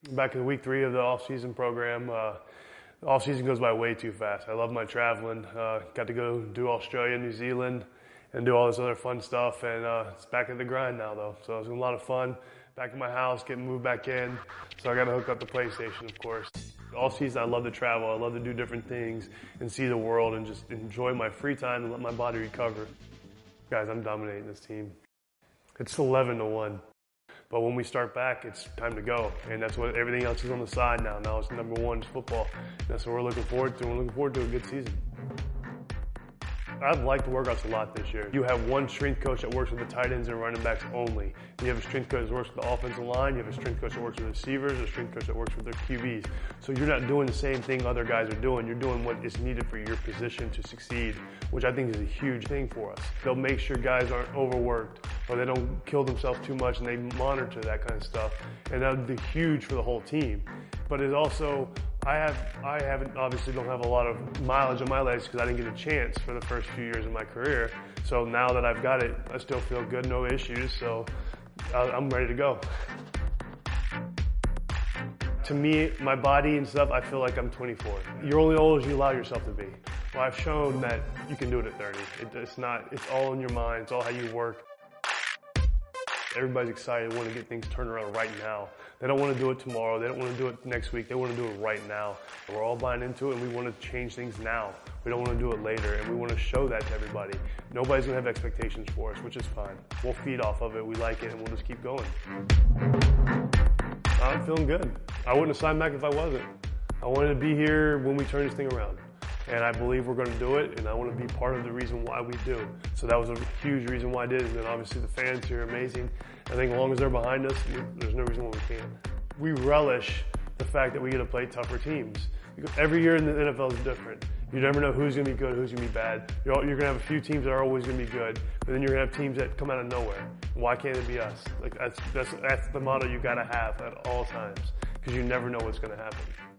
Back in week 3 of the off-season program. The off-season goes by way too fast. I love my traveling. Got to go do Australia, New Zealand, and do all this other fun stuff. And it's back in the grind now, though. So it's been a lot of fun. Back in my house, getting moved back in. So I got to hook up the PlayStation, of course. All season, I love to travel. I love to do different things and see the world and just enjoy my free time and let my body recover. Guys, I'm dominating this team. It's 11-1. But when we start back, it's time to go. And that's what everything else is on the side now. Now it's number one, it's football. That's what we're looking forward to. We're looking forward to a good season. I've liked the workouts a lot this year. You have one strength coach that works with the tight ends and running backs only. You have a strength coach that works with the offensive line. You have a strength coach that works with receivers, a strength coach that works with their QBs. So you're not doing the same thing other guys are doing. You're doing what is needed for your position to succeed, which I think is a huge thing for us. They'll make sure guys aren't overworked or they don't kill themselves too much, and they monitor that kind of stuff. And that would be huge for the whole team. But it's also, I obviously don't have a lot of mileage on my legs because I didn't get a chance for the first few years of my career. So now that I've got it, I still feel good, no issues. So I'm ready to go. To me, my body and stuff, I feel like I'm 24. You're only old as you allow yourself to be. Well, I've shown that you can do it at 30. It's all in your mind. It's all how you work. Everybody's excited, want to get things turned around right now. They don't want to do it tomorrow. They don't want to do it next week. They want to do it right now. We're all buying into it, and we want to change things now. We don't want to do it later, and we want to show that to everybody. Nobody's going to have expectations for us, which is fine. We'll feed off of it. We like it, and we'll just keep going. I'm feeling good. I wouldn't have signed back if I wasn't. I wanted to be here when we turn this thing around. And I believe we're going to do it, and I want to be part of the reason why we do. So that was a huge reason why I did it. And then obviously the fans here are amazing. I think as long as they're behind us, there's no reason why we can't. We relish the fact that we get to play tougher teams. Because every year in the NFL is different. You never know who's going to be good, who's going to be bad. You're going to have a few teams that are always going to be good, but then you're going to have teams that come out of nowhere. Why can't it be us? Like that's the motto you got to have at all times, because you never know what's going to happen.